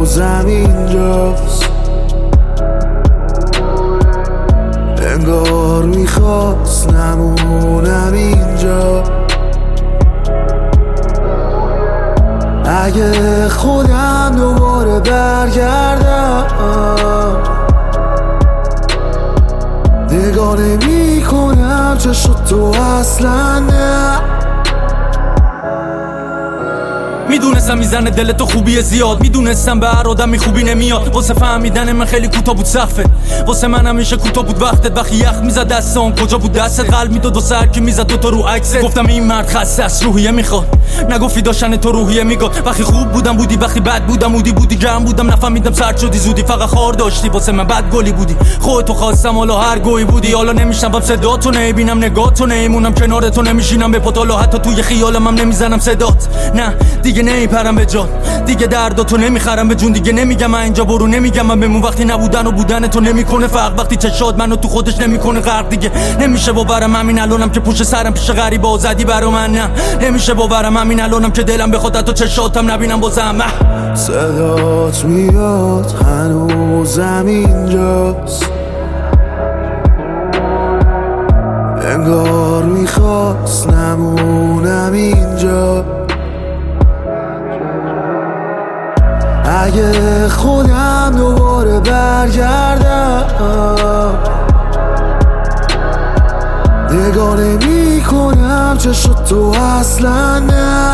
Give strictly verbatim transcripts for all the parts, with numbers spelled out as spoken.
هنوزم اینجاست، انگار میخواست نمونم اینجا. اگه خودم دوباره برگردم نگاه نمی کنم چشم تو اصلا نه. میدونستم میزنه دل تو خوبی زیاد، میدونستم به هر آدمی خوبی نمیاد. واسه فهمیدن من خیلی کوتاه بود صفت، واسه من همیشه کوتاه بود وقتت. وقتی یخ میزد دستام کجا بود دستت، قلب میداد و سر که میزد دوتا رو عکست. گفتم این مرد خسته است روحیه میخواد، نگفتی داشتن تو روحیه میگاد. وقتی خوب بودم بودی، وقتی بد بودم بودی بودی گرم بودم نفهمیدم سرد شدی زودی. فقط خار داشتی واسه من بد گلی بودی، خودتو خواستم حالا هر گویی بودی. حالا نمیشنوم صداتو، نمیبینم نگاهتو، نمیمونم کنارتو، نمیشینم به پاتالو، حتی توی خیالم هم نمیزنم صدات. نه دیگه نمیپرم به جان، دیگه درداتو نمیخرم به جون. دیگه نمیگم من اینجا برو، نمیگم من بمون. وقتی نبودن و بودن تو نمیکنه فرق، وقتی چشات منو تو خودش نمیکنه غرق. دیگه نمیشه باورم همین الانم که پشت سرم پیش غریبا زدی برا من. نه نمیشه باورم همین الانم که دلم بخواد تو چشاتم نبینم بازم. صدات میاد هنوزم اینجاست، انگار میخواست نمونم اینجا. اگه خودم دوباره برگردم نگاه نمی کنم چشم تو اصلا نه.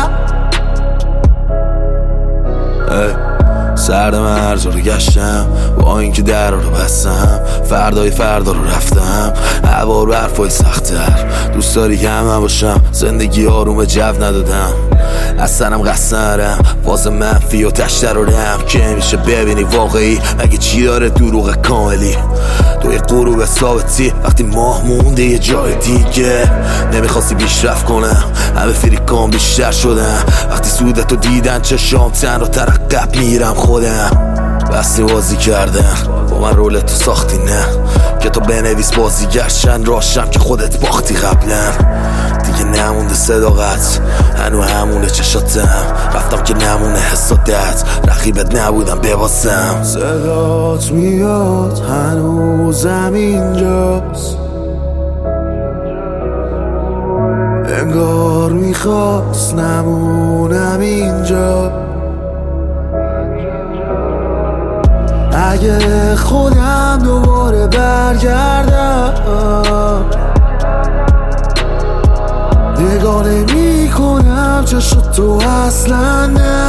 سرد من هر جا رو گشتم با اینکه در رو بستم، فردای فردا رو رفتم هوا رو حرفای سخت‌تر. دوست داری که هم باشم، زندگی آروم جو ندادم، اصلا هم قصد ندارم واسه منفی و تشتر رو رم که میشه ببینی واقعی مگه چی داره دروغ کاملی. توی غروب ثابتی وقتی ماه مونده یه جای دیگه، نمیخواستی پیشرفت کنم همه فریکان بیشتر شدن. وقتی سودتو دیدن چشام تن رو ترقب میرم خودم. بستی بازی کردن با من رولتو ساختی، نه که تو بنویس بازیگر چند راشم که خودت باختی قبلا. دیگه نمونده صداقت هنو همونه چشاتم، رفتم که نمونه حسادت رقیبت نبودم بباسم. صدات میاد هنوزم اینجاست، انگار میخواست نمونم اینجا. اگه خودم دوباره برگردم نگاه نمی کنم چشم تو اصلا نه.